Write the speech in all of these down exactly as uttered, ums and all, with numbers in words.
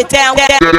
get down, get down.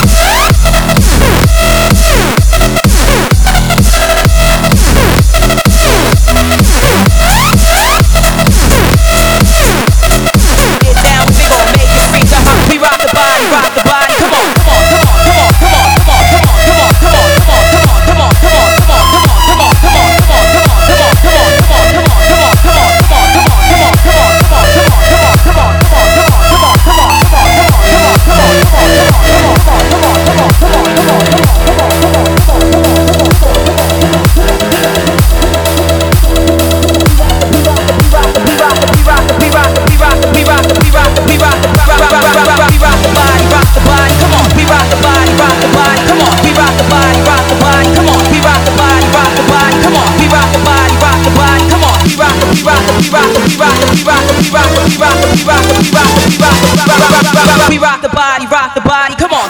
We rock the body, rock the body, come on.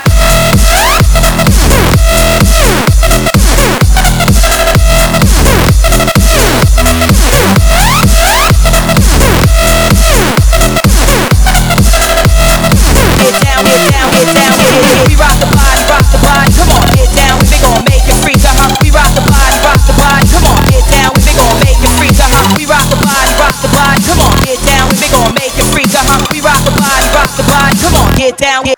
Get down, get down, get down, get down. We rock the body, rock the body, come on. Get down, we gon' make it freak, uh-huh. We rock the body, rock the body, come on. Get down, we gon' make it freak, uh-huh. We rock the body, rock the body, come on. Get down, we gon' make it freak, uh-huh. We rock the body, rock the body, come on. Get down, get